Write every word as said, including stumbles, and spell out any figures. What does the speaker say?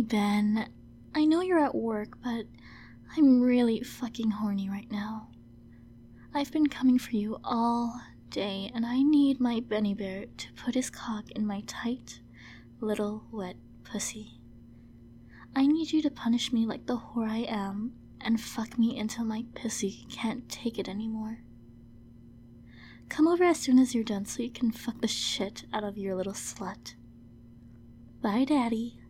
Hey Ben, I know you're at work, but I'm really fucking horny right now. I've been coming for you all day, and I need my Benny Bear to put his cock in my tight, little, wet pussy. I need you to punish me like the whore I am, and fuck me until my pussy can't take it anymore. Come over as soon as you're done so you can fuck the shit out of your little slut. Bye, Daddy.